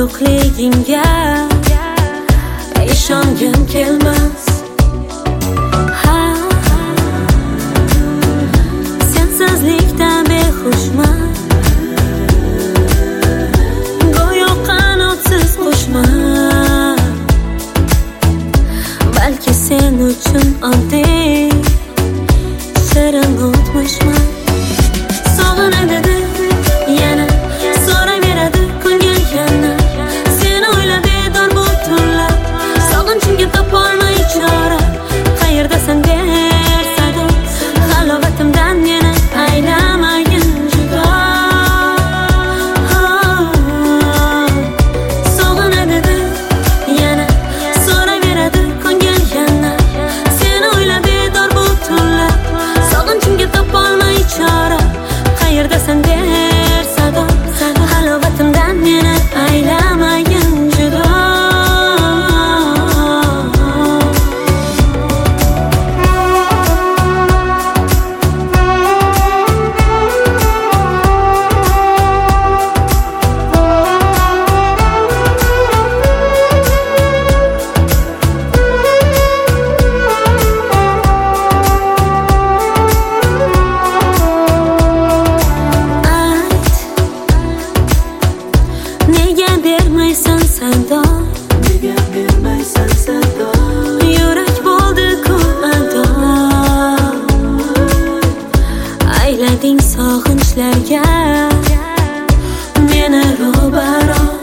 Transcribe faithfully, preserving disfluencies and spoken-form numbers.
yo'qligingga ishongim kelmas. Ha, sensizlikdan behushman, go'yo qanotsiz qushman. Balki sen uchun oddiy shirin o'tmishman. Sog'inadi yana so'raveradi ko'ngil yana, seni o'ylab bedor bu tunlar. Sog'inchimga topolmay chora, qayerdasan dersadu halovatimdan yana aylamagin judo. Sog'inadi yana so'raveradi ko'ngil yana, seni o'ylab bedor bu tunlar. Sog'inchimga topolmay chora, qayerdasan dersadu halovatimdan yana aylamagin judo. Nega bermaysan sado, nega bermaysan sado, yurak bo'ldi-ku ado. Aylading sog'inchlarga meni ro'baro.